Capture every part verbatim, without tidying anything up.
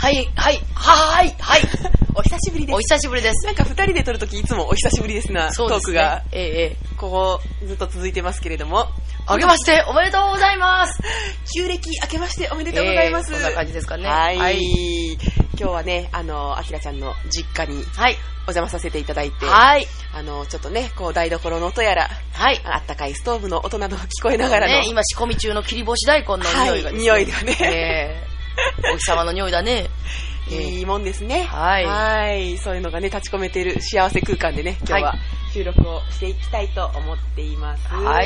はいはいはいはいお久しぶりです。 お久しぶりです。 なんか二人で撮るときいつもお久しぶりですな、 そうですね、 トークが、 ええええ、 ここずっと続いてますけれども、 あけましておめでとうございます。 旧暦明けましておめでとうございます。 えー、こんな感じですかね。 はい、 はい、 今日はね、あのあきらちゃんの実家にお邪魔させていただいて、はい、あのちょっとね、こう台所の音やら、はい、あったかいストーブの音など聞こえながらの、 ね、今仕込み中の切り干し大根の匂いがですね、はい、 匂いがね、 えー、お日様の匂いだね。 いいもんですね。 はい。 はい。そういうのがね、立ち込めている幸せ空間でね、今日は収録をしていきたいと思っています。 はい。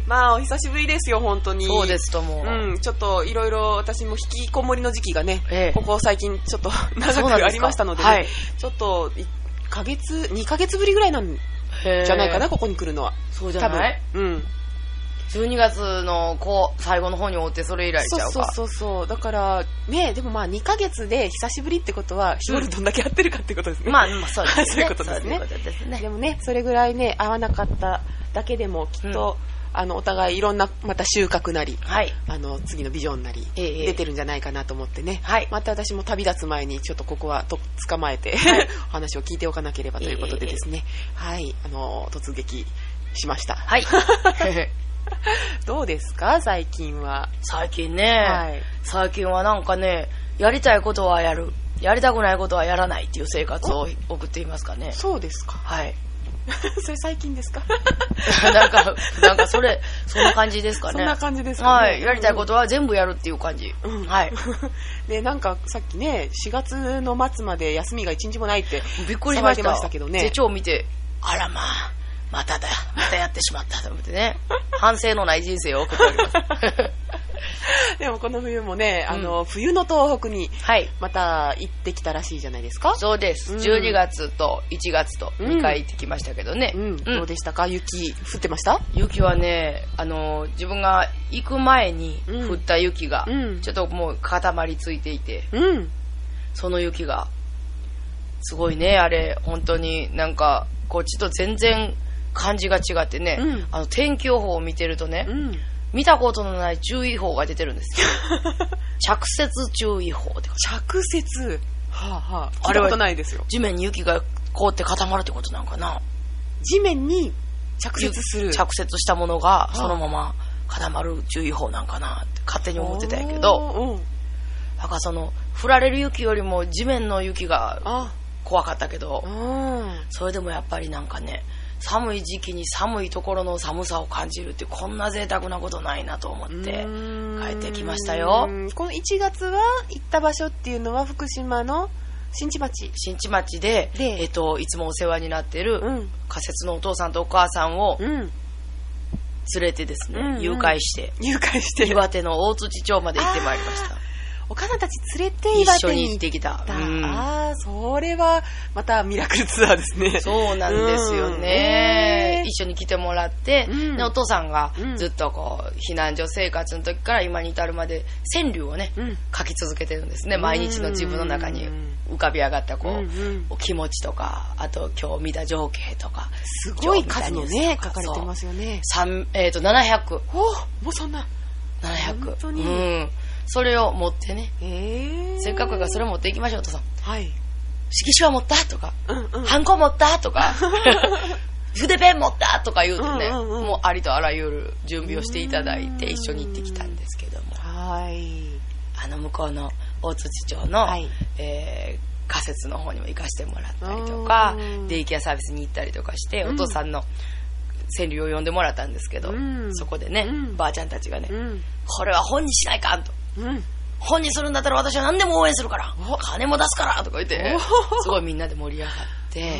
まあ、お久しぶりですよ、本当に。 そうですとも。 うん、ちょっといろいろ私も引きこもりの時期がね、ええ、ここ最近ちょっと長くありましたので、ね、はい、ちょっといっかげつ、にかげつぶりぐらいなんじゃないかな、ここに来るのは。 そうじゃない？ 多分。うん。 じゅうにがつのこう最後の方に追ってそれ以来ちゃうか。 そうそうそう。だからね、でもまあにかげつで久しぶりってことは日頃どんだけ会ってるかってことですね。 まあ、まあ、そうですね。 そういうことですね。 そういうことですね。 でもね、それぐらいね会わなかっただけでもきっと、うん、あのお互いいろんなまた収穫なり、はい、あの次のビジョンなり、えー、出てるんじゃないかなと思ってね。はい、また私も旅立つ前にちょっとここはと捕まえて、はい、お話を聞いておかなければということでですね。えー、はいあの突撃しました。はい。どうですか最近は。 最近ね、はい、最近はなんかね、やりたいことはやる、やりたくないことはやらないっていう生活を送っていますかね。 そうですか。 はい。 それ最近ですか？ なんかなんかそれそんな感じですかね。 そんな感じですかね。 はい。やりたいことは全部やるっていう感じ。うん、はい。 でなんかさっきねしがつの末まで休みがいちにちもないってびっくりしました。 騒いでましたけどね。 手帳を見て、あらまあ。まただ、またやってしまったと思ってね、反省のない人生を送っております。 でもこの冬もね、あの、うん、冬の東北にまた行ってきたらしいじゃないですか。 そうです、うん、じゅうにがつといちがつとにかい行ってきましたけどね、うんうん、 どうでしたか？雪降ってました？ 雪はね、あの自分が行く前に降った雪が、うん、ちょっともう固まりついていて、うん、その雪がすごいね、あれ本当になんかこっちと全然感じが違ってね、うん、あの天気予報を見てるとね、うん、見たことのない注意報が出てるんですよ。着雪注意報って。 着雪、はあはあ、聞いたことないですよ。 地面に雪が凍って固まるってことなんかな。 地面に着雪する、 着雪したものがそのまま固まる注意報なんかなって勝手に思ってたんやけど、だからその降られる雪よりも地面の雪が怖かったけど、それでもやっぱりなんかね、寒い時期に寒いところの寒さを感じるってこんな贅沢なことないなと思って帰ってきましたよ。 このいちがつは行った場所っていうのは福島の新地町新地町で、で、えっと、いつもお世話になってる仮設のお父さんとお母さんを連れてですね、うんうん、誘拐して誘拐して岩手の大槌町まで行ってまいりました。 お母さんたち連れて岩手に一緒に行ってきた。 うん、ああ、それはまたミラクルツアーですね。 そうなんですよね。うん、一緒に来てもらって、うん、でお父さんがずっとこう避難所生活の時から今に至るまで川柳をね、うん、書き続けてるんですね。毎日の自分の中に浮かび上がったこう、うんうん、気持ちとか、あと今日見た情景とか、 すごい数のね書かれてますよね。 三えっとななひゃく。 お、もうそんなななひゃく。 本当に。 うん。それを持ってね、えー、せっかくがそれを持っていきましょうとさ、はい、色紙は持ったとか、うんうん、ハンコ持ったとか筆ペン持ったとか言うとね、うんうんうん、もうありとあらゆる準備をしていただいて一緒に行ってきたんですけども、はい、あの向こうの大槌町の、はい、えー、仮設の方にも行かせてもらったりとか、デイケアサービスに行ったりとかして、うん、お父さんの川柳を読んでもらったんですけど、うん、そこでね、うん、ばあちゃんたちがね、うん、これは本にしないかんと、うん、本にするんだったら私は何でも応援するから金も出すからとか言ってすごいみんなで盛り上がって、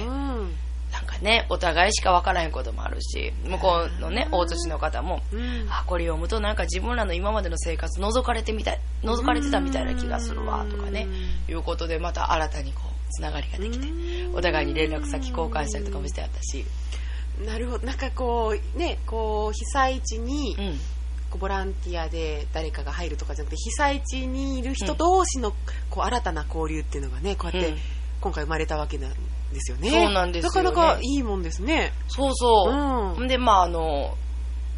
うん、なんかねお互いしか分からへんこともあるし、向こうのね大年の方も、うん、あこれ読むとなんか自分らの今までの生活覗かれてみたい覗かれてたみたいな気がするわとかね、うん、いうことでまた新たにこうつながりができて、うん、お互いに連絡先交換したりとかもしてあったし、 なるほど。なんかこうね、こう被災地に、うん、こうボランティアで誰かが入るとかじゃなくて、被災地にいる人同士のこう新たな交流っていうのがね、こうやって今回生まれたわけなんですよね。 そうなんですよね。 なかなかいいもんですね。 そうそう。うん、でまああの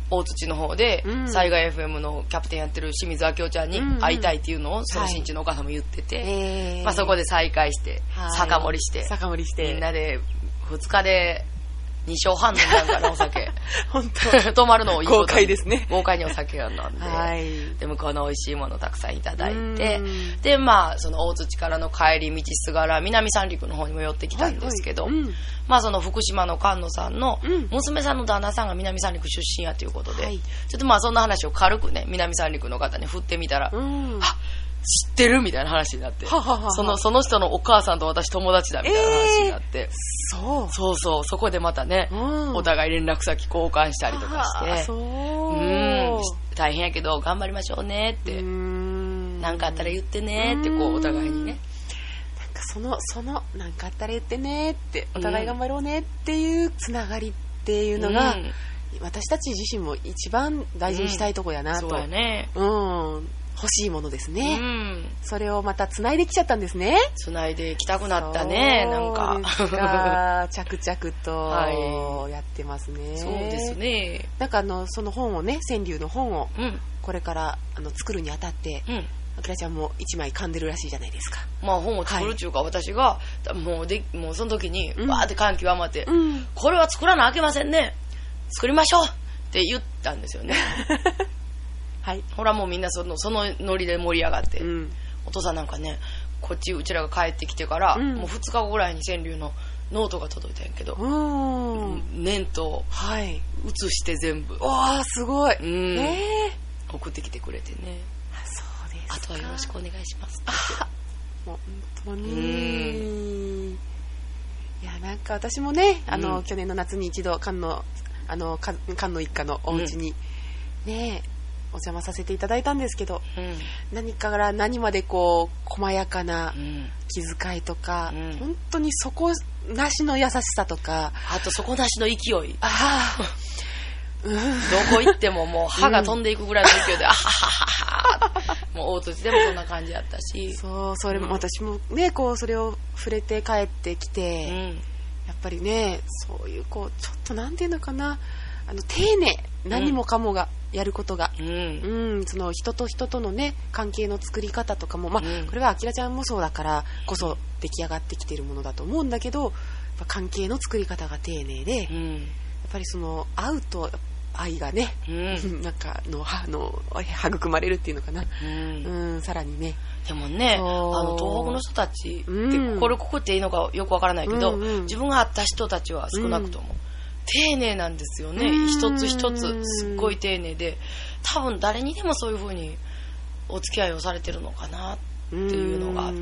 大槌の方で、うん、災害 エフエム のキャプテンやってる清水明夫ちゃんに会いたいっていうのをその新地のお母さんも言ってて、はいまあ、そこで再会して、はい、酒盛りして酒盛りしてみんなでふつかでにしょうはん飲んだんかなお酒本当泊まるのをいいこと豪快ですね豪快にお酒を飲んで、 はい、 で向こうの美味しいものをたくさんいただいてでまあその大槌からの帰り道すがら南三陸の方にも寄ってきたんですけど、はいはいうんまあその福島の菅野さんの娘さんの旦那さんが南三陸出身やということで、はい、ちょっとまあそんな話を軽くね南三陸の方に振ってみたら、うん、あ知ってるみたいな話になってははははそのその人のお母さんと私友達だみたいな話になって、えー、そうそうそうそこでまたね、うん、お互い連絡先交換したりとかしてそううん大変やけど頑張りましょうねって何かあったら言ってねってこうお互いにねそのその何かあったら言ってねってお互い頑張ろうねっていうつながりっていうのが、うん、私たち自身も一番大事にしたいとこやなと、 うん、そうやね、 うん、欲しいものですね、 うん、 それをまたつないできちゃったんですねつないできたくなったねなんかそうですか着々とやってますね、 はい、そうですねなんかあのその本をね川柳の本をこれからあの作るにあたって、うんあきらちゃんも一枚噛んでるらしいじゃないですか。 まあ本を作るっていうか、はい、私がもうでもうその時にバーって感極まって、うん、これは作らなあけませんね作りましょうって言ったんですよねはいほらもうみんなそのそのノリで盛り上がって、うん、お父さんなんかねこっちうちらが帰ってきてから、うん、もうふつかごぐらいに川柳のノートが届いたんやけど念と写して全部わあすごい、 うん、えー、送ってきてくれてねあとはよろしくお願いしますあもう本当にいやなんか私もねあの、うん、去年の夏に一度菅野あの菅野一家のお家に、うん、ねお邪魔させていただいたんですけど、うん、何から何までこう細やかな気遣いとか、うん、本当に底なしの優しさとかあと底なしの勢いあどこ行ってももう歯が飛んでいくぐらいの勢いで、うん、あはははもう大土地でもそんな感じやったしそうそれも、うん、私もねこうそれを触れて帰ってきて、うん、やっぱりねそういうこうちょっとなんていうのかなあの丁寧何もかもがやることが、うんうん、その人と人とのね関係の作り方とかもまあ、うん、これはあきらちゃんもそうだからこそ出来上がってきているものだと思うんだけどやっぱ関係の作り方が丁寧で、うん、やっぱりその会うと愛がね、うん、なんかのはの育まれるっていうのかな、うんうん、さらにねでもねあの東北の人たちって、うん、これここっていいのかよくわからないけど、うんうん、自分が会った人たちは少なくとも、うん、丁寧なんですよね、うん、一つ一つすっごい丁寧で多分誰にでもそういう風にお付き合いをされてるのかなっていうのがあって、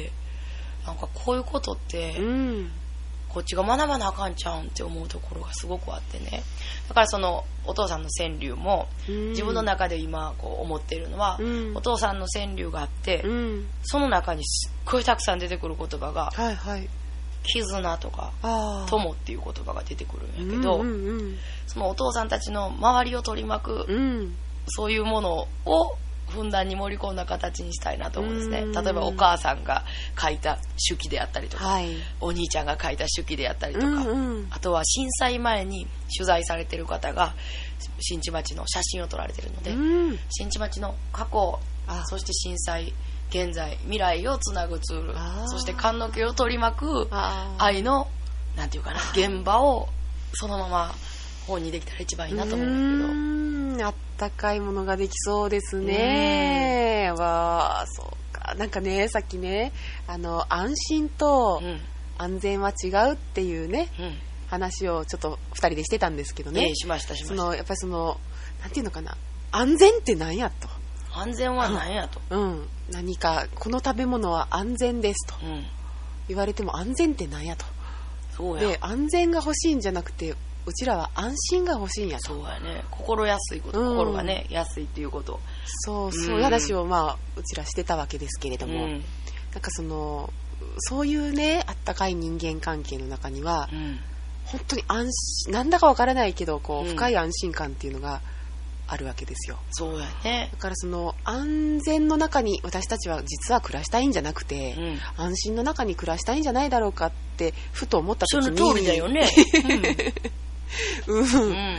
うん、なんかこういうことって、うんこっちが学ばなあかんちゃうんって思うところがすごくあってねだからそのお父さんの川柳も自分の中で今こう思っているのは、うん、お父さんの川柳があって、うん、その中にすっごいたくさん出てくる言葉が、 はいはい、 絆とか友っていう言葉が出てくるんやけど、うんうんうん、そのお父さんたちの周りを取り巻く、うん、そういうものをふんだんに盛り込んだ形にしたいなと思うんですね。例えばお母さんが書いた手記であったりとか、はい、お兄ちゃんが書いた手記であったりとか、うんうん、あとは震災前に取材されている方が新地町の写真を撮られているので、うん、新地町の過去そして震災現在未来をつなぐツールそして棺桶を取り巻く愛のなんていうかな現場をそのまま本にできたら一番いいなと思うんだけどあったかいものができそうですね。わあ、そうか。なんかね、さっきね、あの安心と安全は違うっていうね、うん、話をちょっと二人でしてたんですけどね。 えー、しましたしました。 そのやっぱりそのなんていうのかな、安全って何やと。 安全は何やと。 うん。何かこの食べ物は安全ですと、うん、言われても安全って何やと。 そうや。 で安全が欲しいんじゃなくて。うちらは安心が欲しいんやと。 そうやね。心安いこと、うん、心がね安いっていうこと。 そうそう、うん、話をまあうちらしてたわけですけれども、うん、なんかそのそういうねあったかい人間関係の中には、うん、本当に安心なんだかわからないけどこう、うん、深い安心感っていうのがあるわけですよ。 そうやね。 だからその安全の中に私たちは実は暮らしたいんじゃなくて、うん、安心の中に暮らしたいんじゃないだろうかってふと思った時にその通りだよね。 うんうん、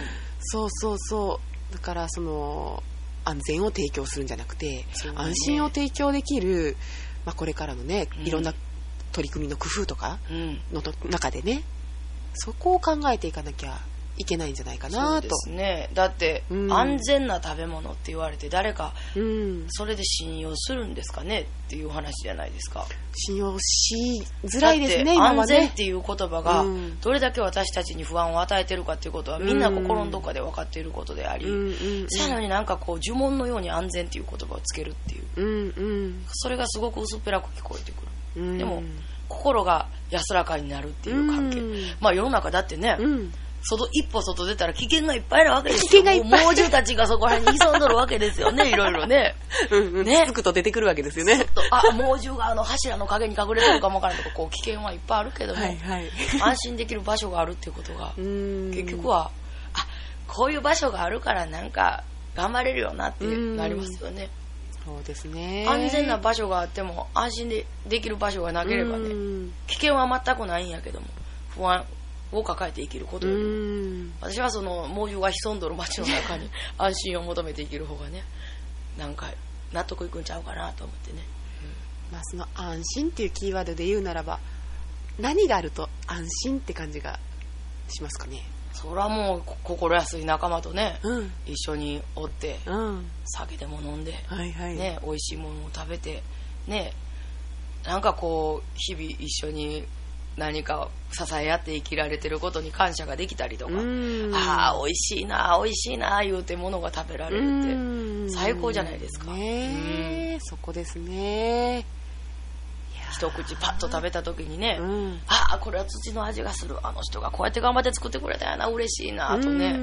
そうそうそう。だからその安全を提供するんじゃなくて、ね、安心を提供できる、まあ、これからのね、いろんな取り組みの工夫とかの中でね、そこを考えていかなきゃいけないんじゃないかなと。そうですね。だって、うん、安全な食べ物って言われて誰かそれで信用するんですかねっていう話じゃないですか。 信用しづらいですね。 今はね、安全っていう言葉がどれだけ私たちに不安を与えてるかっていうことはみんな心のどこかで分かっていることであり、さらになんかこう呪文のように安全っていう言葉をつけるっていう、うんうん、それがすごく薄っぺらく聞こえてくる、うん、でも心が安らかになるっていう関係、うん、まあ世の中だってね、うん、外一歩外出たら危険がいっぱいあるわけですよ。危険がいっぱい。猛獣たちがそこら辺に潜んどるわけですよね。いろいろね。 うんうん、ね。つくと出てくるわけですよね。 あ、猛獣があの柱の陰に隠れてるかもわからないとか、こう危険はいっぱいあるけども、はいはい、安心できる場所があるっていうことが、結局は、あ、こういう場所があるからなんか頑張れるよなってなりますよね。 そうですね。 安全な場所があっても安心でできる場所がなければね、危険は全くないんやけども、不安を抱えて生きることよりも、私はその猛獣が潜んどる街の中に安心を求めて生きる方がね、なんか納得いくんちゃうかなと思ってね、 うん、まあその安心っていうキーワードで言うならば、何があると安心って感じがしますかね。 それはもう心安い仲間とね、うん、一緒におって、うん、酒でも飲んで、はいはいね、美味しいものを食べてね、なんかこう日々一緒に何か支え合って生きられてることに感謝ができたりとか、ああ美味しいな美味しいな言うてものが食べられるって最高じゃないですか。 ね、そこですね。 一口パッと食べた時にね、うん、ああこれは土の味がする、あの人がこうやって頑張って作ってくれたよな、嬉しいなとね、うん、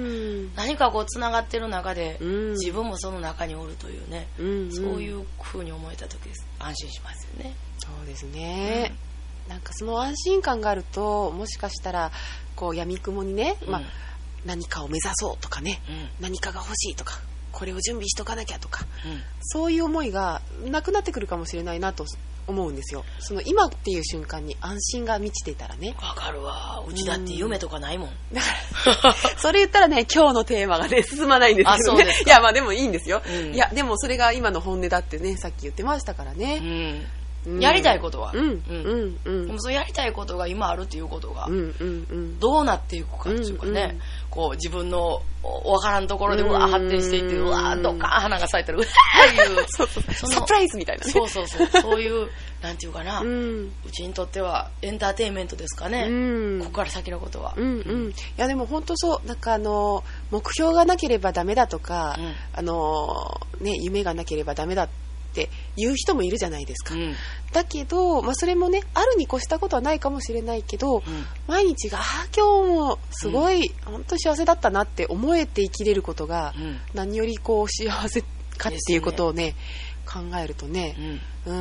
何かこうつながってる中で、うん、自分もその中におるというね、うん、そういう風に思えた時です。安心しますよね。 そうですね、うん、なんかその安心感があると、もしかしたらこう闇雲にね、うんまあ、何かを目指そうとかね、うん、何かが欲しいとか、これを準備しとかなきゃとか、うん、そういう思いがなくなってくるかもしれないなと思うんですよ。その今っていう瞬間に安心が満ちていたらね。 わかるわ。うちだって夢とかないもん。 だからそれ言ったらね、今日のテーマがね進まないんですけどね。いやまあでもいいんですよ、うん、いやでもそれが今の本音だってね、さっき言ってましたからね、 うんうん、やりたいことは、うんうんうん、 でもそのやりたいことが今あるっていうことが、うんうんうん、どうなっていくかっていうかね、うんうん、こう自分のわからんところでうわ発展していって、うわどっか花が咲いてるうわーいうそうそうそのサプライズみたいなね、 そうそうそうそういうなんていうかな、うん、うちにとってはエンターテインメントですかね、うん、ここから先のことは、 うんうん、いやでも本当そう、なんかあの目標がなければダメだとか、うん、あのね夢がなければダメだって言う人もいるじゃないですか、うん、だけど、まあ、それもねあるに越したことはないかもしれないけど、うん、毎日があ今日もすごい、うん、本当幸せだったなって思えて生きれることが、うん、何よりこう幸せかっていうことをね、考えるとね、うん、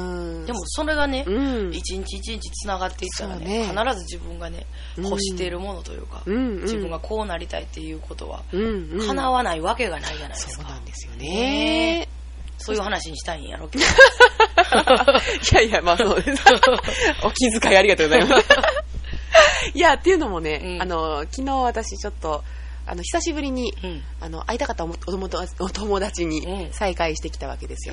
でもそれがね、うん、一日一日つながっていったら ね, ね必ず自分がね欲しているものというか、うん、自分がこうなりたいっていうことは、うんうん、叶わないわけがないじゃないですか。 そうなんですよね。 そういう話にしたいんやろ。いやいや、まあそうです。お気遣いありがとうございます。いや、っていうのもね、うん、あの、昨日私ちょっと、あの、久しぶりに、うん、あの、会いたかったお友達、お友達に再会してきたわけですよ。うん、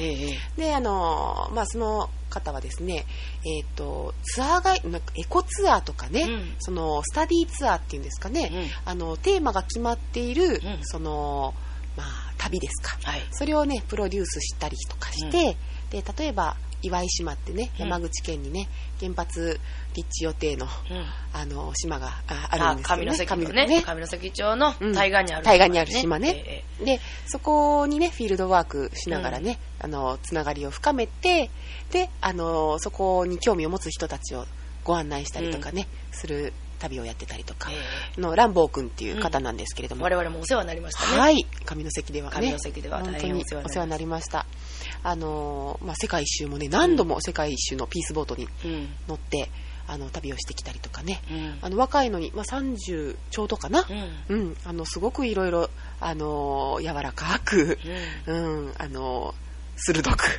で、あの、まあその方はですね、えっと、ツアーが、なんかエコツアーとかね、うん、その、スタディーツアーっていうんですかね、うん、あの、テーマが決まっている、うん、その、まあ、旅ですか、はい、それをねプロデュースしたりとかして、うん、で例えば岩井島ってね、うん、山口県にね原発立地予定の、うん、あの島が あ, あるんですよね。 上関のね上関町の対岸にある、 ね、対岸にある島ね、えー、でそこにねフィールドワークしながらね、うん、あのつながりを深めて、であのそこに興味を持つ人たちをご案内したりとかね、うん、する旅をやってたりとか、えー、のランボー君っていう方なんですけれども、 うん、我々もお世話になりましたね。 はい、上関ではね、 上関では大変お世話になりました。 お世話になりました。あのまあ、世界一周もね何度も世界一周のピースボートに乗って、うん、あの旅をしてきたりとかね、うん、あの若いのに、まあ、さんじゅうちょうどかな、うんうん、あのすごくいろいろあの柔らかく、うんうん、あの鋭く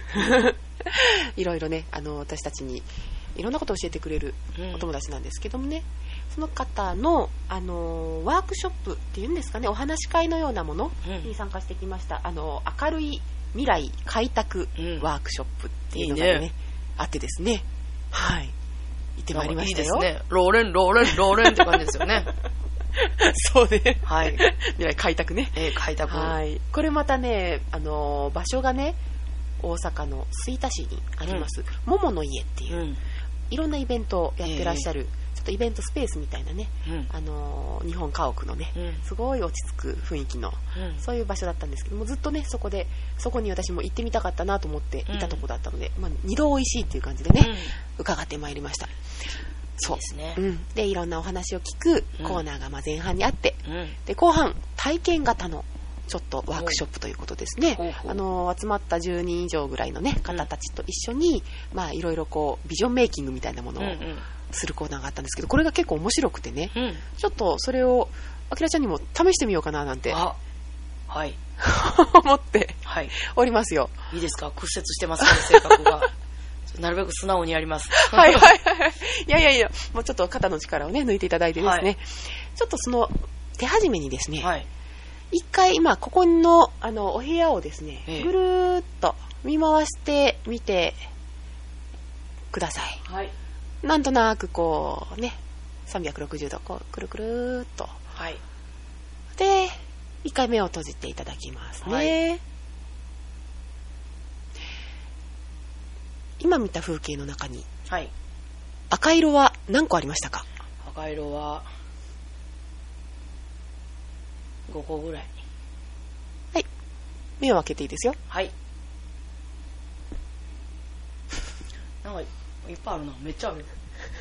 いろいろねあの私たちにいろんなことを教えてくれるお友達なんですけどもね、 その方の、あのー、ワークショップっていうんですかね、お話し会のようなものに参加してきました、うん、あの明るい未来開拓ワークショップっていうのがね、うん、いいねあってですね、はい、行ってまいりましたよ。いいですね。 ローレンローレンローレンって感じですよね。 そうね。 はい。 未来開拓ね。 えー、開拓。 はい。これまたね、あのー、場所がね、大阪の吹田市にあります、うん、桃の家っていう、うん、いろんなイベントをやってらっしゃる、えー、ちょっとイベントスペースみたいなね、うん、あのー、日本家屋のね、うん、すごい落ち着く雰囲気の、うん、そういう場所だったんですけども、ずっとねそこでそこに私も行ってみたかったなと思っていたところだったので、うん、まあ、二度おいしいっていう感じでね、うん、伺ってまいりました。そうですね、うん、でいろんなお話を聞くコーナーがまあ前半にあって、うん、で後半体験型のちょっとワークショップということですね。あの集まったじゅうにん以上ぐらいの、ね、方たちと一緒に、うん、まあいろいろこうビジョンメイキングみたいなものをするコーナーがあったんですけど、これが結構面白くてね、うん、ちょっとそれをあきらちゃんにも試してみようかななんてあ、はい、 思っておりますよ。 いいですか、屈折してますね性格が。なるべく素直にやります。 はいはいはい。いやいやいや、もうちょっと肩の力をね抜いていただいてですね、はい、ちょっとその手始めにですね、はい、一回今ここのあのお部屋をですね、ええ、ぐるーっと見回してみてください。はい。なんとなくこうねさんびゃくろくじゅうどこうくるくるーっと。はい。で一回目を閉じていただきますね。はい、今見た風景の中に、はい、赤色は何個ありましたか？ 赤色はごこぐらい。 はい。目を開けていいですよ。 はい。なんかいっぱいあるな。めっちゃある。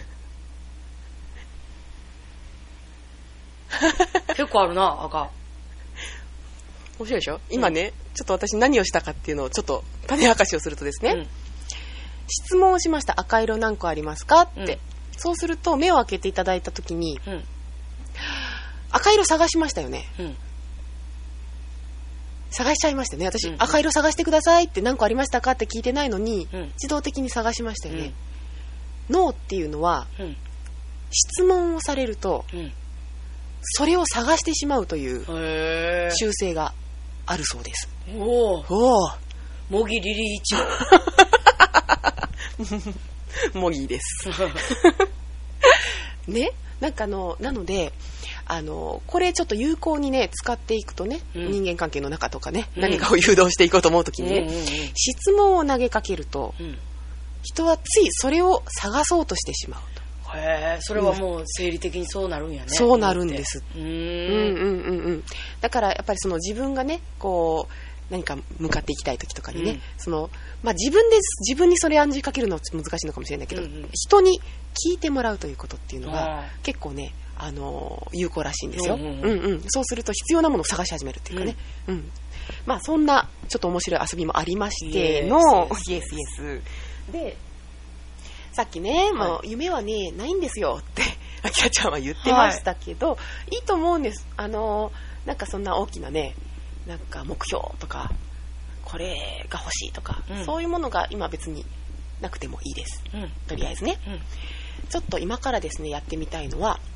結構あるな、赤。 面白いでしょ？今ね、うん、ちょっと私何をしたかっていうのをちょっと種明かしをするとですね、うん、質問をしました。赤色何個ありますかって、うん、そうすると目を開けていただいたときに、うん、赤色探しましたよね、うん、探しちゃいましたね私、うんうん、赤色探してくださいって何個ありましたかって聞いてないのに、うん、自動的に探しましたよね、うん、脳っていうのは、うん、質問をされると、うん、それを探してしまうという習性があるそうです。 おおモギリリイチゴモギですね、なんかあのなのであのこれちょっと有効にね使っていくとね、うん、人間関係の中とかね、うん、何かを誘導していこうと思うときにね、うんうんうん、質問を投げかけると、うん、人はついそれを探そうとしてしまうと。 へえ、それはもう生理的にそうなるんやね。 そうなるんです。うーん、うんうんうん。だからやっぱりその自分がねこう何か向かっていきたい時とかにね、うん、そのまあ、自分で自分にそれ暗示かけるのは難しいのかもしれないけど、うんうん、人に聞いてもらうということっていうのが結構ね、あのー、有効らしいんですよ、うんうんうんうん、そうすると必要なものを探し始めるっていうかね、うんうん、まあそんなちょっと面白い遊びもありましてのイエスイエスで、さっきね、はい、もう夢はねないんですよってあきらちゃんは言ってましたけど、はい、いいと思うんです。あのー、なんかそんな大きなねなんか目標とかこれが欲しいとか、うん、そういうものが今別になくてもいいです、うん、とりあえずね、うん、ちょっと今からですねやってみたいのは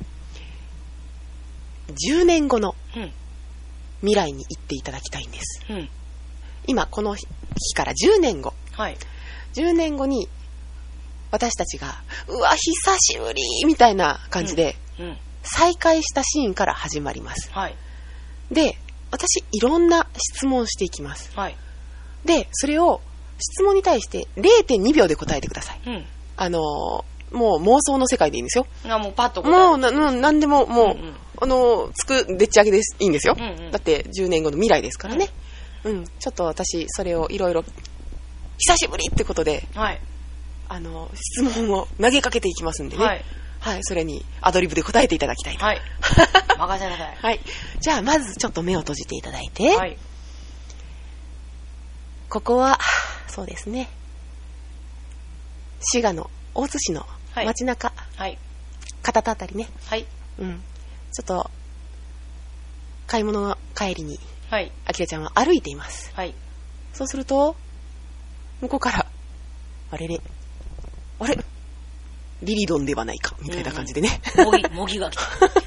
じゅうねんごの未来に行っていただきたいんです、うん、今この日からじゅうねんご、はい、じゅうねんごに私たちがうわ久しぶりみたいな感じで再会したシーンから始まります、はい、で私いろんな質問していきます、はい、でそれを質問に対して れいてんにびょうで答えてください、うん、あのもう妄想の世界でいいんですよ。 あもうパッと答えもうな何でももう、うんうん、あのつくでっち上げですいいんですよ、うんうん、だってじゅうねんごの未来ですからね、うんうん、ちょっと私それをいろいろ久しぶりってことで、はい、あの質問を投げかけていきますんでね、はいはい、それにアドリブで答えていただきたいと。はい。 任せなさい。 はい。じゃあまずちょっと目を閉じていただいて、はい、ここはそうですね。滋賀の大津市の街中、はい、片田あたりね。はい。うん。ちょっと買い物の帰りに、はい。あきらちゃんは歩いています。はい。そうすると向こうからあれれあれ。 リリドンではないかみたいな感じでね、 うんうん、模擬模擬が来た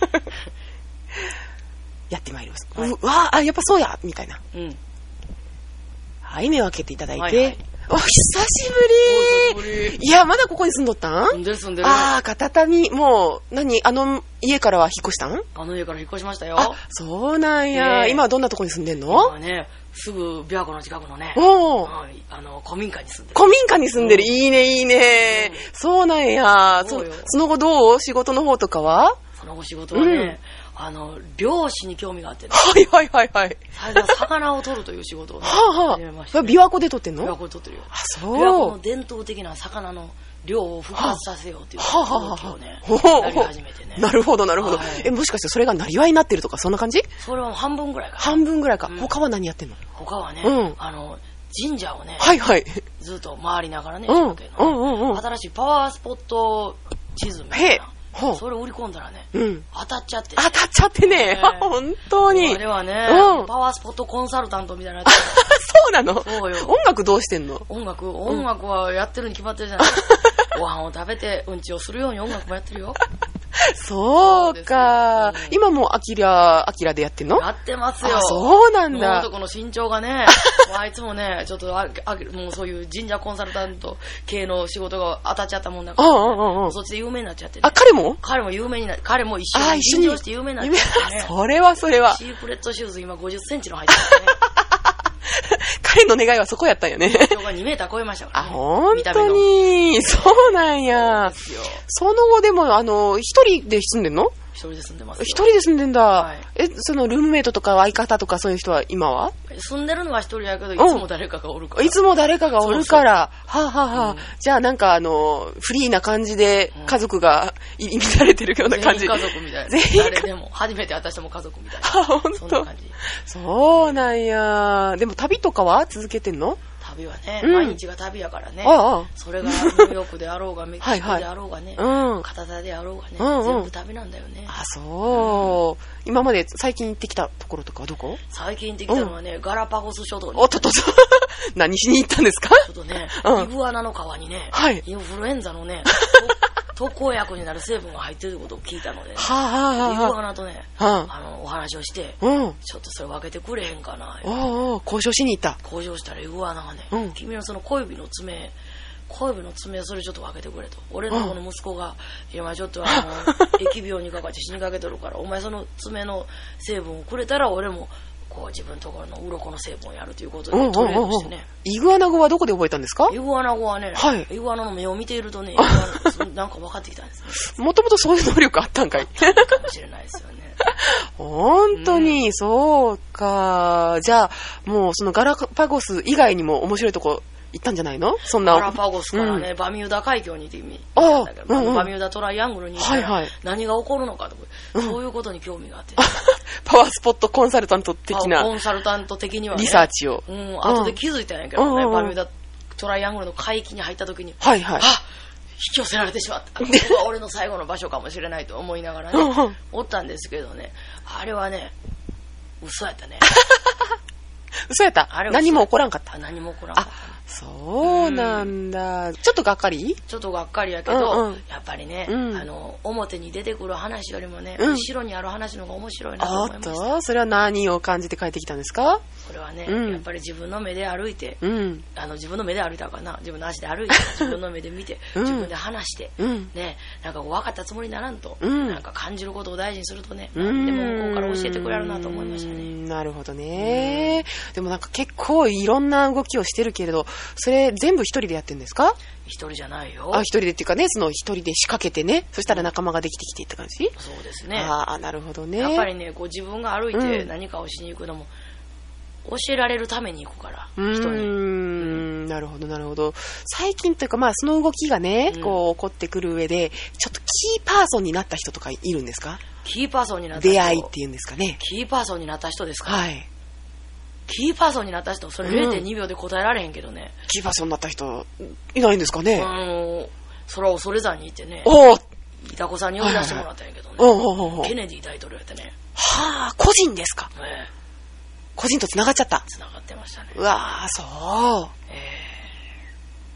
やってまいります、はい、うわあやっぱそうやみたいな、うん、はい目を開けていただいて、はいはい、お久しぶり。いやまだここに住んどったん？ 住んでる住んでる。 ああ片谷もう何あの家からは引っ越したん？ あの家から引っ越しましたよ。 あそうなんや、ね、今はどんなとこに住んでんの？ 今ねすぐ琵琶湖の近くのね、おあの古民家に住んでる。 古民家に住んでる、うん、いいねいいね、うん、そうなんや。そ, その後どう仕事の方とかは？ その後仕事はね、うん、あの漁師に興味があって、ね、 はいはいはいはい最初は魚を取るという仕事を、ね、 はあはあ、始めました、ね、琵琶湖で取ってんの？ 琵琶湖で取ってるよ。 あそう。 琵琶湖の伝統的な魚の漁を復活させようっていう動きをね、はあはあ、やり始めてね。 なるほどなるほど、はい、えもしかしてそれがなりわいになってるとかそんな感じ？ それは半分ぐらいかな。 半分ぐらいか、うん、他は何やってんの？ 他はね、 うん、 あの神社をね、 はいはい、 ずっと回りながらね、 うん、ねうんうんうん、 新しいパワースポット地図みたいなそれを売り込んだらね、うん、当たっちゃって、ね、 当たっちゃってね、本当にあれはね、うん、パワースポットコンサルタントみたいなそうなの？ そうよ。 音楽どうしてんの？ 音楽音楽はやってるに決まってるじゃないご飯を食べてうんちをするように音楽もやってるよそうか、うん、今もアキラアキラでやってんの？ やってますよ。 あそうなんだ。 男の身長がねあいつもねちょっとああもうそういう神社コンサルタント系の仕事が当たっちゃったもんだから、ね、うんうんうん、そっちで有名になっちゃって、ね、 あ彼も彼も有名にな彼も一緒に緊張して有名になっちゃって、ね、 それはそれはシークレットシューズ今ごじゅっセンチの入ってるね彼の願いはそこやったんよね。 身長がにメーター超えましたからね。 あ、本当に。そうなんや。その後でも、あの、一人で住んでんの？ 一人で住んでますよ。 一人で住んでんだ。はい、え、そのルームメイトとか相方とかそういう人は今は？ 住んでるのは一人やけど、いつも誰かがおるから。 いつも誰かがおるから。はあ、はあはあ、うん、じゃあなんかあの、フリーな感じで家族が入り乱れてるような感じ。 全員家族みたいな。 全員誰でも。初めて私も家族みたいな。 あ、ほんと。 そんな感じ。 そうなんや。でも旅とかは続けてんの？ 旅はね、うん、毎日が旅やからね。 ああそれがニューヨークであろうが、メキシコであろうがね、はいはい、片田であろうがね、うんうん、全部旅なんだよね。 あ、そう、うん。今まで最近行ってきたところとかはどこ？ 最近行ってきたのはね、うん、ガラパゴス諸島に。 おっとっとっと。何しに行ったんですか？ ちょっとね、うん、イグアナの皮にね、はい、インフルエンザのね、特効薬になる成分が入っていることを聞いたので、ね、はあはあはあ、イグアナとね、はあ、あのお話をして、うん、ちょっとそれ分けてくれへんかな。 おお交渉しに行った。 交渉したらイグアナがね、うん、君のその小指の爪、小指の爪それちょっと分けてくれと。俺のこの息子が今ちょっとあの疫病にかかって死にかけてるから、お前その爪の成分をくれたら俺もこう自分のところの鱗の成分をやるということでトレードしてね。 イグアナ語はどこで覚えたんですか？ イグアナ語はね、はい、イグアナの目を見ているとね、イグアナなんか分かってきたんですね。 もともとそういう能力あったんかい？ かもしれないですよね。 本当に、うん、そうか。じゃあもうそのガラパゴス以外にも面白いとこ行ったんじゃないの？そんなガラパゴスからね、うん、バミューダ海峡に行ってみたんだけど、うんうん、バミューダトライアングルに行ったら何が起こるのかとか、はいはい、そういうことに興味があって、ね、 パワースポットコンサルタント的なコンサルタント的には、ね、 リサーチを、 うん、後で気づいたんやけどね、うん、バミューダトライアングルの海域に入った時に、 はいはい、 あ、引き寄せられてしまった。ここが俺の最後の場所かもしれないと思いながらね、うんうん、おったんですけどね、あれはね、嘘やったね。 嘘やった。何も起こらんかった。 何も起こらんかった、ね。 そうなんだ、うん、ちょっとがっかりちょっとがっかりやけど、うんうん、やっぱりね、うん、あの表に出てくる話よりもね、うん、後ろにある話の方が面白いなと思いました。 あっと、それは何を感じて帰ってきたんですか？ これはね、うん、やっぱり自分の目で歩いて、うん、あの自分の目で歩いたかな、自分の足で歩いて自分の目で見て、うん、自分で話して、うん、ね、なんか分かったつもりにならんと、うん、なんか感じることを大事にするとね、うん、何でもここから教えてくれるなと思いましたね。 なるほどね、うん、でもなんか結構いろんな動きをしてるけれど、それ全部一人でやってるんですか？ 一人じゃないよ。 あ、一人でっていうかね、その一人で仕掛けてね、そしたら仲間ができてきてって感じ？ そうですね。 ああ、なるほどね。 やっぱりね、こう自分が歩いて何かをしに行くのも、教えられるために行くから、 うん、人に。うーん、なるほどなるほど。最近というか、まあその動きがね、うん、こう起こってくる上で、ちょっとキーパーソンになった人とかいるんですか？ キーパーソンになった人。 出会いっていうんですかね。 キーパーソンになった人ですか？ はい。 キーパーソンになった人、それ れいてんにびょうで答えられへんけどね、 うん、キーパーソンになった人いないんですかね？ あのそれは恐山に行ってね、 おお、 イタコさんに呼び出してもらったんやけどね、はいはい、おうおうおう、ケネディ大統領やってね。 はあ、個人ですか？ ね、 個人と繋がっちゃった。 繋がってましたね。 うわー、そう、 え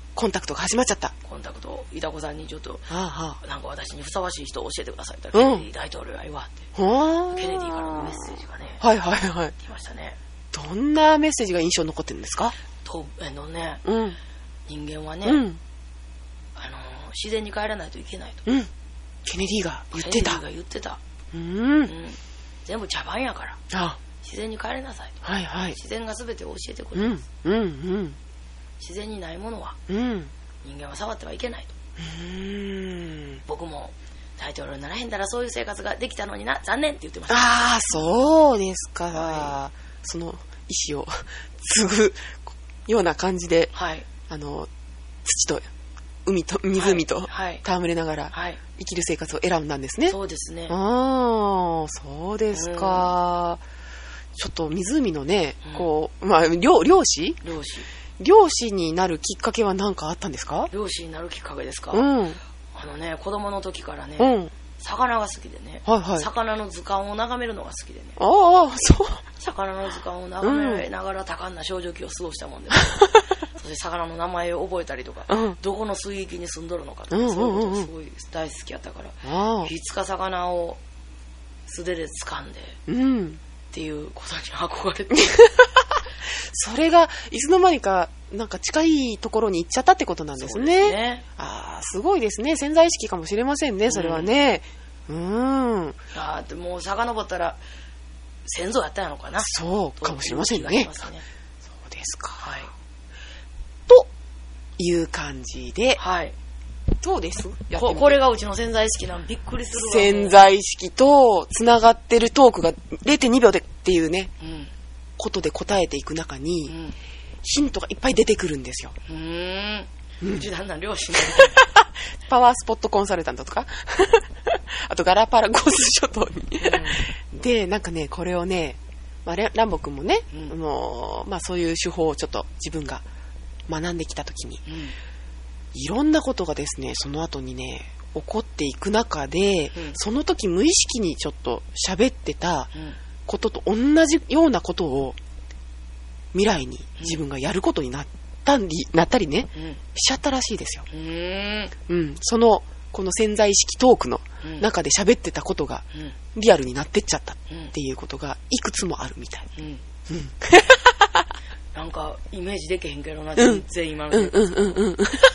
コンタクトが始まっちゃった。 コンタクト、いたこさんにちょっと、 はあはあ、なんか私にふさわしい人を教えてくださいって、ケネディ大統領が言わって、うん、ケネディからのメッセージがね、 はいはいはい。 来ましたね。 どんなメッセージが印象に残ってるんですか？ と、あのね、 うん、 人間はね、 うん、 あの自然に帰らないといけないと。 うん、ケネディが言ってた。 ケネディが言ってた。 うん、うん、 全部茶番やから。 あ、 自然に帰れなさいと。 はいはい。 自然が全てを教えてくれます。 うん、うん、うん。 自然にないものは、 うん、 人間は触ってはいけないと。 うーん、 僕も大統領にならへんだらそういう生活ができたのにな、残念って言ってました。 ああ、そうですか。はい、その意思を継ぐような感じで、 はい、 あの土と海と湖と戯れながら生きる生活を選んだんですね。 そうですね。 ああ、そうですか。うん、ちょっと湖のね、こう、まあ漁漁師？ 漁師。 漁師になるきっかけは何かあったんですか？ 漁師になるきっかけですか？ うん。 あのね、子供の時からね、 うん、 魚が好きでね、はいはい、魚の図鑑を眺めるのが好きでね。 ああ、そう。 魚の図鑑を眺めながら多感な少女期を過ごしたもんで、そして魚の名前を覚えたりとか、うん、どこの水域に住んどるのかとか、うんうんうん、そういうことがすごい大好きやったから、いつか魚を素手で掴んで、うん、っていうことに憧れてそれがいつの間にかなんか近いところに行っちゃったってことなんですね。 そうですね。 ああ、すごいですね。潜在意識かもしれませんね、それはね。うん。うん、 ああ、もう遡ったら先祖やったのかな。 そうかもしれませんね。ね、そうですか。 はい。 という感じで、 はい。 どうです？ やこ, これがうちの潜在意識なんびっくりするわ。 潜在意識とつながってるトークが れいてんにびょうでっていうね、うん、ことで答えていく中に、うん、ヒントがいっぱい出てくるんですよ。 うーん、うん、うちだんだん漁師になりパワースポットコンサルタントとかあとガラパラゴース諸島に、うん、でなんかねこれをね、まあ、ランボ君もね、うん、もうまあ、そういう手法をちょっと自分が学んできたときに、うん、いろんなことがですねその後にね起こっていく中で、うん、その時無意識にちょっと喋ってたことと同じようなことを未来に自分がやることになったり、なったりね、うん、しちゃったらしいですよ。うーん、うん、そのこの潜在意識トークの中で喋ってたことがリアルになってっちゃったっていうことがいくつもあるみたい。うんうん、 なんかイメージできへんけどな、全然今の。うんうんうんうん。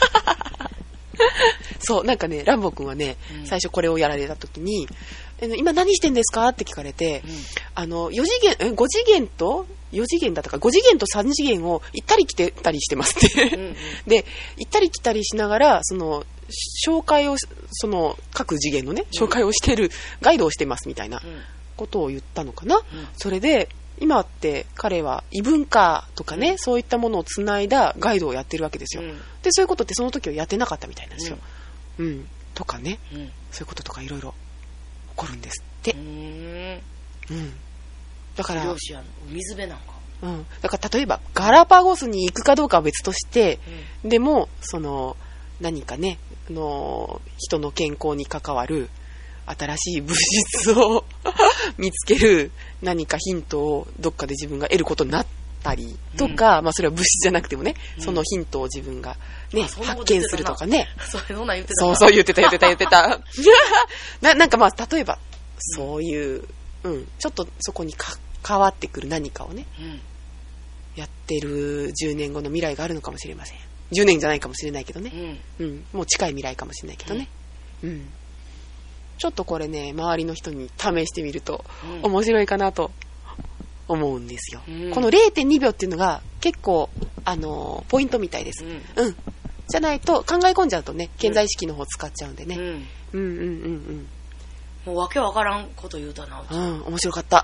そうなんかねランボ君はね、うん、最初これをやられた時に今何してんですかって聞かれて、うん、あのよん次元ご次元とよ次元だったかご次元とさん次元を行ったり来てたりしてますって、うんうん、で行ったり来たりしながらその紹介をその各次元のね紹介をしてる、うん、ガイドをしてますみたいなことを言ったのかな、うん、それで今って彼は異文化とかね、うん、そういったものをつないだガイドをやってるわけですよ、うん、でそういうことってその時はやってなかったみたいなんですよ、うんうん、とかね、うん、そういうこととかいろいろ起こるんですって。うーん、うん、だから漁師は水辺なんか、 うん、だから例えばガラパゴスに行くかどうかは別として、うん、でもその何かねあの人の健康に関わる新しい物質を見つける何かヒントをどっかで自分が得ることになったりとか、うん、まあそれは物質じゃなくてもね、うん、そのヒントを自分がね、発見するとかね。 そんな言ってたそうそう言ってた言ってた言ってた。な, なんかまあ例えばそういう、うん、ちょっとそこにか変わってくる何かをね、うん、やってるじゅうねんごの未来があるのかもしれません。じゅうねんじゃないかもしれないけどね、うんうん、もう近い未来かもしれないけどね、うんうん、ちょっとこれね周りの人に試してみると面白いかなと思うんですよ、うん、この れいてんにびょうっていうのが結構あのー、ポイントみたいです、うんうん、じゃないと考え込んじゃうとね潜在意識の方使っちゃうんでね、うん、うんうんうんうんもうわけわからんこと言うたな。 うん、面白かった。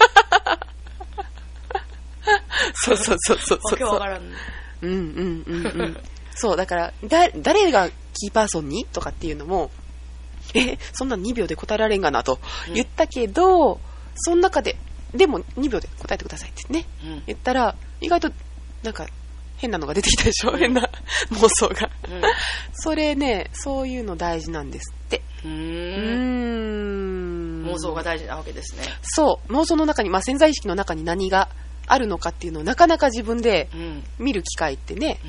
そうそうそうそうそう。 わけわからん。 うんうんうんうん。そうだからだ誰がキーパーソンにとかっていうのもえそんなにびょうで答えられんがなと言ったけど、うん、その中ででもにびょうで答えてくださいってね、うん、言ったら意外となんか変なのが出てきたでしょ、うん、変な妄想が、うん、それねそういうの大事なんですって。うーん妄想が大事なわけですね。 そう妄想の中に、まあ、潜在意識の中に何があるのかっていうのをなかなか自分で見る機会ってね、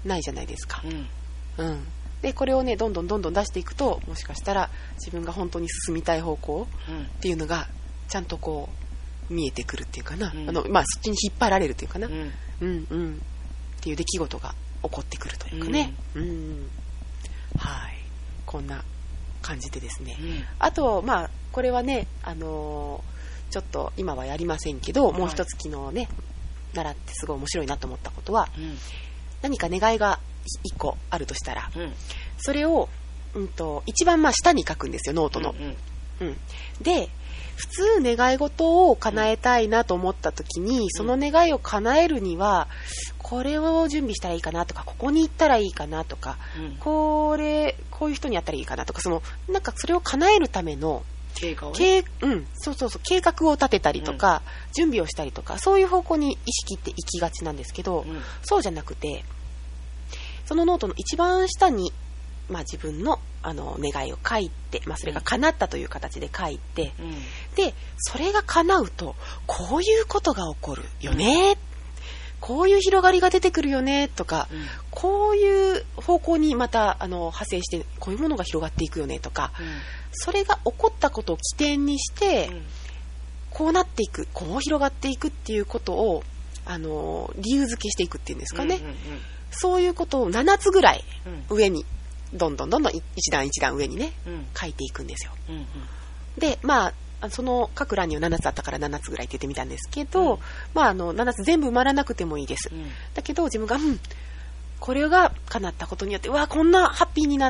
ないじゃないですか。うん、うん、でこれをねどんどんどんどん出していくと、もしかしたら自分が本当に進みたい方向っていうのがちゃんとこう見えてくるっていうかな、うん、あのまあ、そっちに引っ張られるっていうかな、うん、うんうんっていう出来事が起こってくるというかね、うん、うん、はい、こんな感じでですね、うん、あとまあこれはね、あのー、ちょっと今はやりませんけど、もう一つ昨日ね習ってすごい面白いなと思ったことは、うん、何か願いがいっこあるとしたら、うん、それを、うんと、一番まあ下に書くんですよ、ノートの、うんうんうん、で普通願い事を叶えたいなと思った時に、うん、その願いを叶えるにはこれを準備したらいいかなとか、ここに行ったらいいかなとか、うん、これこういう人にやったらいいかなとか、そのなんかそれを叶えるための計画を、ね、 うん、そうそうそう、計画を立てたりとか、うん、準備をしたりとか、そういう方向に意識って行きがちなんですけど、うん、そうじゃなくて、そのノートの一番下に、まあ、自分の、あの願いを書いて、まあ、それが叶ったという形で書いて、うん、でそれが叶うとこういうことが起こるよね、うん、こういう広がりが出てくるよねとか、うん、こういう方向にまたあの派生してこういうものが広がっていくよねとか、うん、それが起こったことを起点にして、うん、こうなっていく、こう広がっていくっていうことをあの理由付けしていくっていうんですかね、うんうんうん、そういうことをななつぐらい上に、うん、どんどんどんどん一段一段上にね、うん、書いていくんですよ、うんうん、でまあその各欄にはななつあったからななつぐらいって言ってみたんですけど、うん、まああのななつ全部埋まらなくてもいいです、うん、だけど自分が、うん、これが叶ったことによって、うわこんなハッピーになった、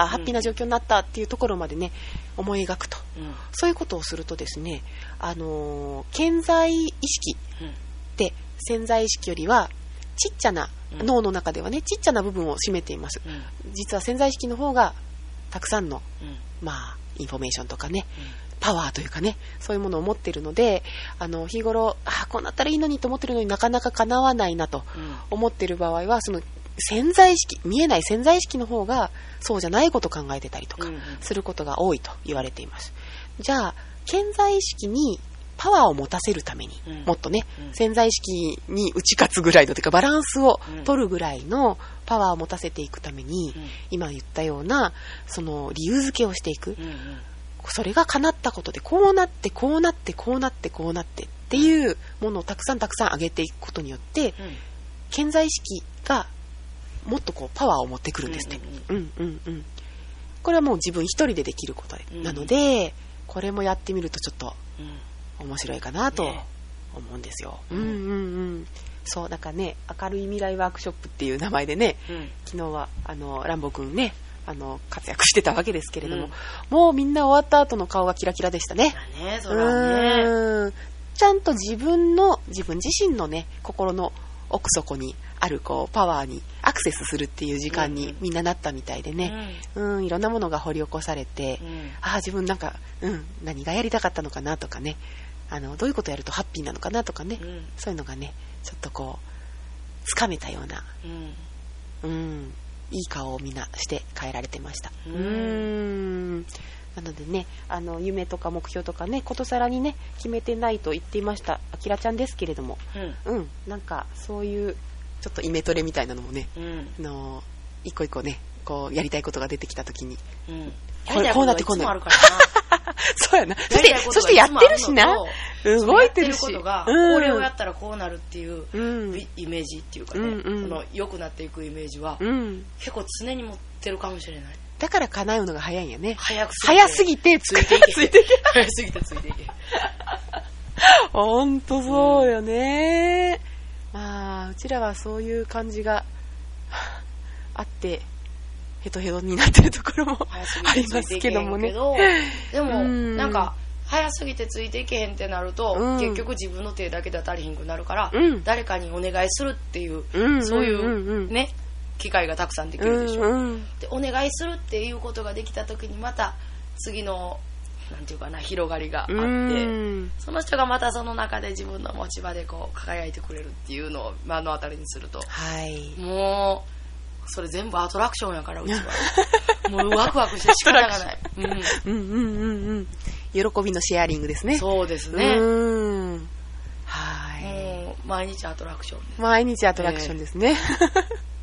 ハッピーな状況になったっていうところまでね思い描くと、うん、そういうことをするとですね、あのー、顕在意識って潜在意識よりはちっちゃな、うん、脳の中ではねちっちゃな部分を占めています、うん、実は潜在意識の方がたくさんの、うん、まあインフォメーションとかね、うん、パワーというかね、そういうものを持っているので、あの日頃あこうなったらいいのにと思ってるのになかなか叶わないなと思っている場合は、その潜在意識、見えない潜在意識の方がそうじゃないことを考えてたりとかすることが多いと言われています、うん、じゃあ潜在意識にパワーを持たせるために、うん、もっとね、うん、潜在意識に打ち勝つぐらいのというかバランスを取るぐらいのパワーを持たせていくために、うん、今言ったようなその理由付けをしていく、うんうん、それが叶ったことでこうなってこうなってこうなってこうなってっていうものをたくさんたくさん上げていくことによって、うん、潜在意識がもっとこうパワーを持ってくるんですね、うんうんうんうん、これはもう自分一人でできることなので、うん、これもやってみるとちょっと、うん面白いかなと思うんですよ、ね、うんうんうんそうだからね、明るい未来ワークショップっていう名前でね、うん、昨日はあのランボ君ねあの活躍してたわけですけれども、うん、もうみんな終わった後の顔がキラキラでしたね。 ね、それはね、 ちゃんと自分の自分自身のね心の奥底にあるこうパワーにアクセスするっていう時間にみんななったみたいでね、うん、うん、いろんなものが掘り起こされて、うん、ああ自分なんか、うん、何がやりたかったのかなとかね、あのどういうことをやるとハッピーなのかなとかね、うん、そういうのがねちょっとこうつかめたような、うんうん、いい顔をみんなして帰られてました、うん、うーんなのでね、あの夢とか目標とかねことさらにね決めてないと言っていましたあきらちゃんですけれども、うん、うん、なんかそういうちょっとイメトレみたいなのもね、うん、あの一個一個ねこうやりたいことが出てきたときに、うん、こうなってこうなるそうやな。そしてそしてやってるしな。動いてるし。 ことが、うん、これをやったらこうなるっていう、うん、イメージっていうかね、うんうん、その良くなっていくイメージは、うん、結構常に持ってるかもしれない。 だから叶うのが早いんやね。 早く早すぎてついていけ。ついていけ。早すぎてついていけ。 ほんとそうよね、うん、まあうちらはそういう感じがあってヘトヘトになってるところもありますけどもね。 でも、うん、なんか早すぎてついていけへんってなると、うん、結局自分の手だけでは足りひんくなるから、うん、誰かにお願いするっていう、うん、そういうね、機会がたくさんできるでしょう、うんうん、でお願いするっていうことができた時にまた次のなんていうかな広がりがあって、うん、その人がまたその中で自分の持ち場でこう輝いてくれるっていうのを目の当たりにすると、はい、もうそれ全部アトラクションやからうちはもうワクワクして仕方がない、うん、うんうんうんうん喜びのシェアリングですね。 そうですね。うんはい。 もう毎日アトラクションです。 毎日アトラクションですね。えー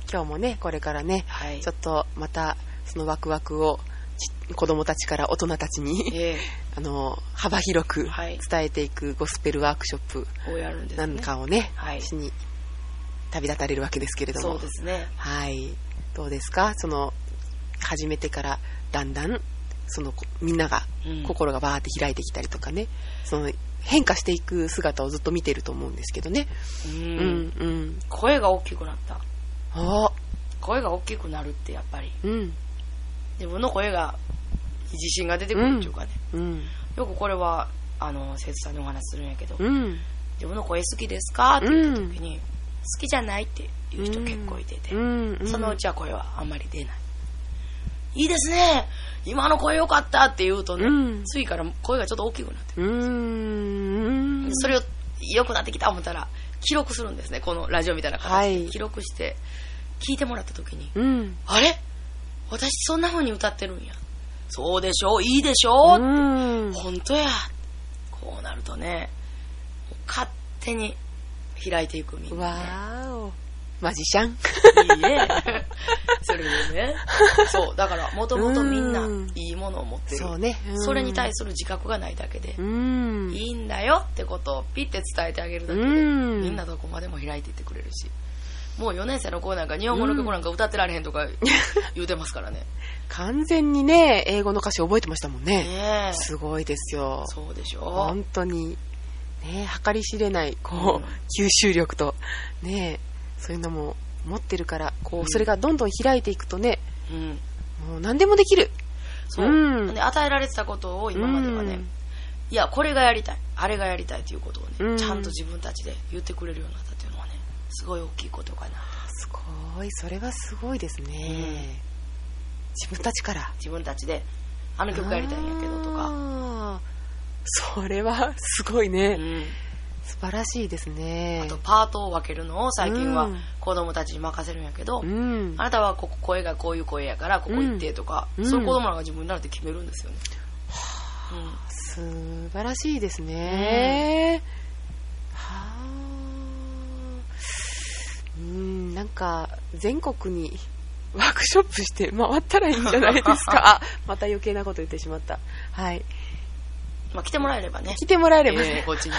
今日もねこれからね、はい、ちょっとまたそのワクワクを子供たちから大人たちに、えー、あの幅広く伝えていくゴスペルワークショップなんかをね、はい、しに旅立たれるわけですけれども、 そうですね、 はい、どうですか、その始めてからだんだんそのみんなが心がバーって開いてきたりとかね、うん、その変化していく姿をずっと見てると思うんですけどね、 うんうんうん、声が大きくなった。 あ、 声が大きくなるってやっぱり、うん、自分の声が自信が出てくるっていうかね、うんうん、よくこれはあの生徒さんにお話するんやけど、うん、自分の声好きですかって言った時に、うん、好きじゃないっていう人結構いてて、うんうん、そのうちは声はあんまり出ない。いいですね、今の声良かったって言うとね、うん、次から声がちょっと大きくなってくるんですよ。うーん、それを良くなってきた思ったら記録するんですね、このラジオみたいな形で、はい、記録して聞いてもらった時に、うん、あれ私そんな風に歌ってるんや、そうでしょ、いいでしょ、うん、本当や、こうなるとね勝手に開いていくみんな、ね、 わーお、マジシャン。 いいね。それでね。そう、だからもともとみんないいものを持ってる。そうね。それに対する自覚がないだけで、いいんだよってことをピッて伝えてあげるだけで、みんなどこまでも開いていってくれるし、もうよねん生の子なんか日本語の曲なんか歌ってられへんとか言うてますからね。 完全にね、英語の歌詞覚えてましたもんね。ね、すごいですよ。 そうでしょう。 本当に。ね、計り知れないこう、うん、吸収力とね、そういうのも持ってるからこう、うん、それがどんどん開いていくとね、うん、もう何でもできる。 そう、うん、で与えられてたことを今まではね、うん、いやこれがやりたい、あれがやりたいということをね、うん、ちゃんと自分たちで言ってくれるようになったというのはね、すごい大きいことかな。 すごい、それはすごいですね、うん、自分たちから自分たちであの曲やりたいんやけどとか、 それはすごいね、うん、素晴らしいですね。 あとパートを分けるのを最近は子供たちに任せるんやけど、うん、あなたはここ声がこういう声やからここ行ってとか、うん、そういう子供らが自分になって決めるんですよね、 うん、素晴らしいですね、うん、はあ、うん、なんか全国にワークショップして回ったらいいんじゃないですか。あ、また余計なこと言ってしまった。はい、 まあ、来てもらえればね。 来てもらえればね、 えー、こっちに。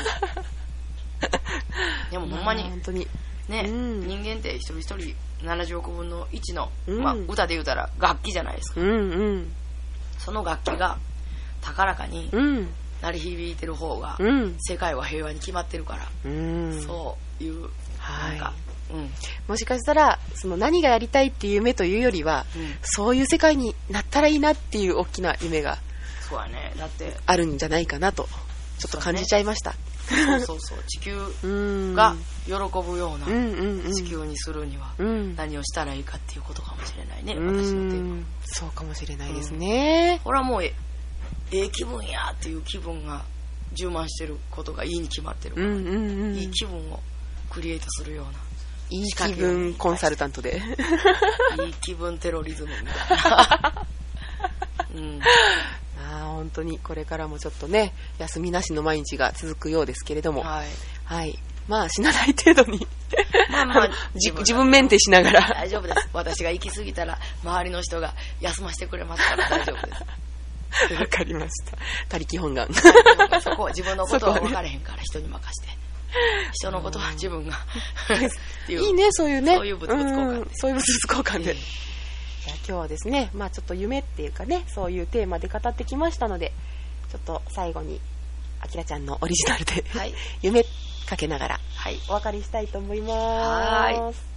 でもほんまに、まあ、本当にね、うん、人間って一人一人ななじゅうおくぶんのいちの、うん、まあ、歌で言うたら楽器じゃないですか、うんうん、その楽器が高らかに鳴り響いてる方が、うん、世界は平和に決まってるから、うん、そういう、はい、なんか、うん、 もしかしたらその何がやりたいっていう夢というよりは、うん、そういう世界になったらいいなっていう大きな夢がそうやね、だってあるんじゃないかなとちょっと感じちゃいました。 そうそうそう、地球が喜ぶような地球にするには何をしたらいいかっていうことかもしれないね、私のテーマ。 そうかもしれないですね。 これはもうえええ気分やっていう気分が充満してることがいいに決まってるから、うんうんうん、いい気分をクリエイトするようないい気分コンサルタントでいい気分テロリズムみたいな、 うん、あ、本当にこれからもちょっとね休みなしの毎日が続くようですけれども、はい、はい、まあ死なない程度にまあまあ自分、自分メンテしながら大丈夫です。私が行き過ぎたら周りの人が休ませてくれますから大丈夫です。 わかりました。他力本願。 そこは自分のことは分かれへんから人に任せて、人のことは自分がいいね、そういうね、 そういう物々交換で、 そういう物々交換で、えー、じゃあ今日はですね、まあちょっと夢っていうかね、そういうテーマで語ってきましたので、ちょっと最後にあきらちゃんのオリジナルで、はい、夢かけながら、はい、お別れしたいと思います。はい。